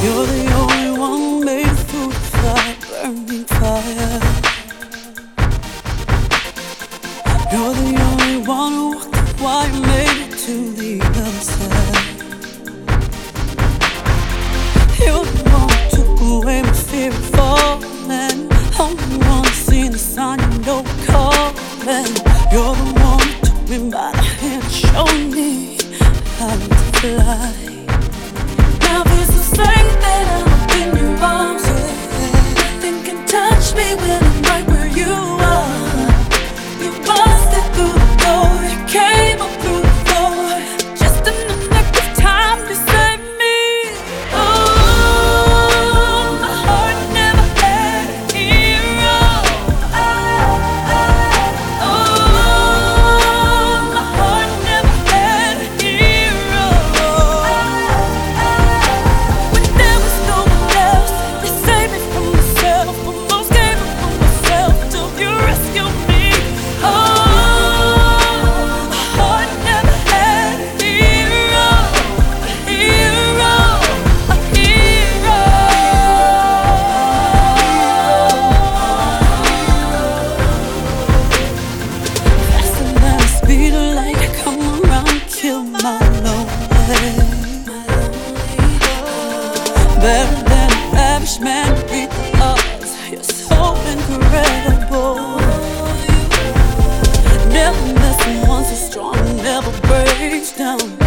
You're the only one made through the fire, burning fire. You're the only one who walked the wire, made it to the other side. You're the one who took away my fear of falling. Only one who's seen the sign, you know we're calling. You're the one who took me by the hand, showed me how to fly. Now feels the same that I'm up in your arms, yeah. Nothing can touch me when I'm right where you are. You busted through the door, you came up through the floor, just in the nick of time to save me. Oh, my heart never had a hero. Oh, my heart never had a hero. When there was no one else, you saved me from myself, almost gave up on myself till you rescued me. Oh, my heart never had a hero, a hero, a hero. Faster than the speed of light, come around, kill my lonely. Better than an average man, beat the odds. You're so incredible. Never met someone so strong, never breaks down.